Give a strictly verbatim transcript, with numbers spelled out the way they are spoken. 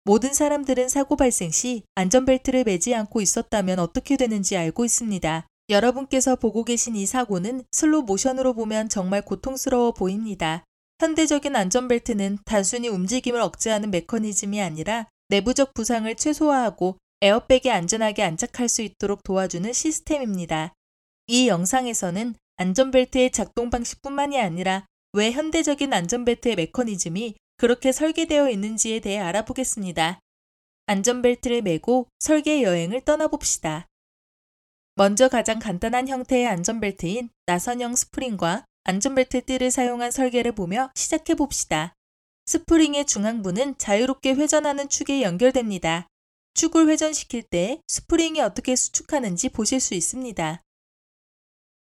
모든 사람들은 사고 발생 시 안전벨트를 매지 않고 있었다면 어떻게 되는지 알고 있습니다. 여러분께서 보고 계신 이 사고는 슬로 모션으로 보면 정말 고통스러워 보입니다. 현대적인 안전벨트는 단순히 움직임을 억제하는 메커니즘이 아니라 내부적 부상을 최소화하고 에어백에 안전하게 안착할 수 있도록 도와주는 시스템입니다. 이 영상에서는 안전벨트의 작동 방식뿐만이 아니라 왜 현대적인 안전벨트의 메커니즘이 그렇게 설계되어 있는지에 대해 알아보겠습니다. 안전벨트를 매고 설계 여행을 떠나봅시다. 먼저 가장 간단한 형태의 안전벨트인 나선형 스프링과 안전벨트 띠를 사용한 설계를 보며 시작해 봅시다. 스프링의 중앙부는 자유롭게 회전하는 축에 연결됩니다. 축을 회전시킬 때 스프링이 어떻게 수축하는지 보실 수 있습니다.